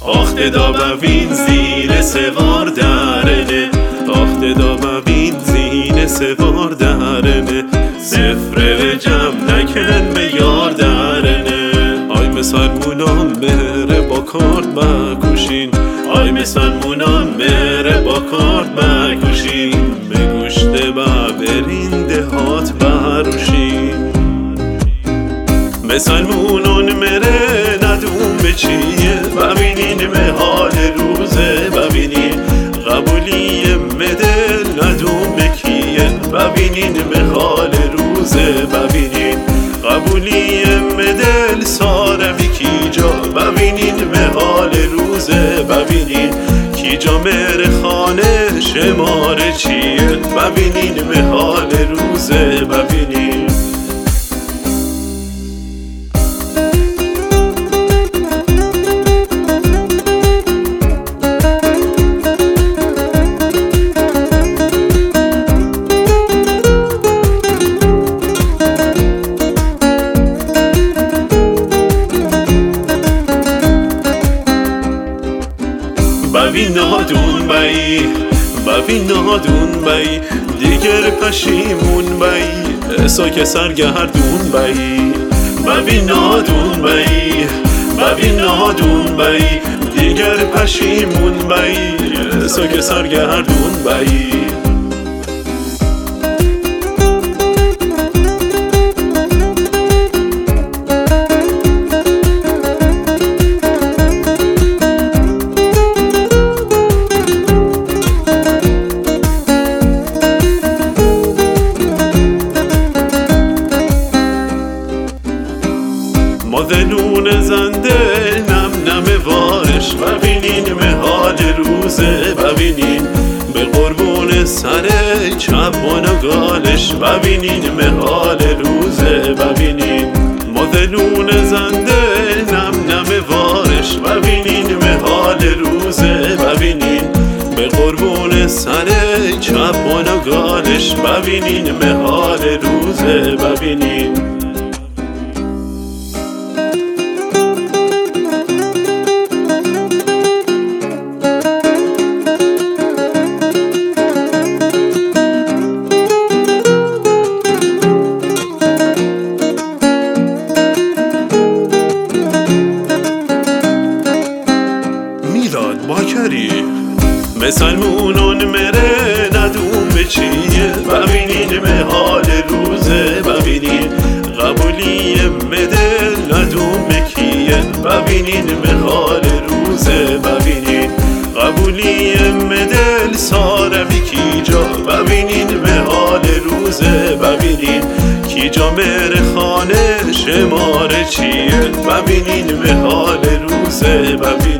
آخته دا ببین زین سوار درنه، آخته دا ببین زین سوار درنه، سفره جمع نکن به یار درنه. آی مسلمونان بره با کارت بکشین، آی مسلمونان بره با کارت بکشین، به گوشت برین دهات بروشین. مسلمونان مره ندون به چیه، ببینین به حال روزه، ببینین قبولی مدل ندون به کیه، ببینین به حال روزه، ببینین قبولی مدل سارمی کی جا، ببینین به حال روزه، ببینین کی جا مر خانه شماره چیه، ببینین به حال روزه، ببینین. ببین نادون بایی، ببین نادون بایی، دیگر پشیمون بایی، اسا که سرگردون بایی. ببین نادون بایی، ببین نادون بایی، دیگر پشیمون بایی، اسا که سرگردون بایی. مادلون زنده نم نم وارش، ببینین به حال روزه، ببینین به قربون سر چپان و گالش، ببینین به حال روزه، ببینین مادلون زنده نم نم وارش، ببینین به حال روزه، ببینین به قربون سر چپان و گالش، ببینین به حال روزه، ببینین. مسلمونان مره ندون به چیه، ببینین به حال روزه، ببینین قبولی مدل ندون به کیه، ببینین به حال روزه، ببینین قبولی مدل سارمی کی جا، ببینین به حال روزه، ببینین کی جا مر خانه شماره چیه، ببینین به حال روزه، ببینین.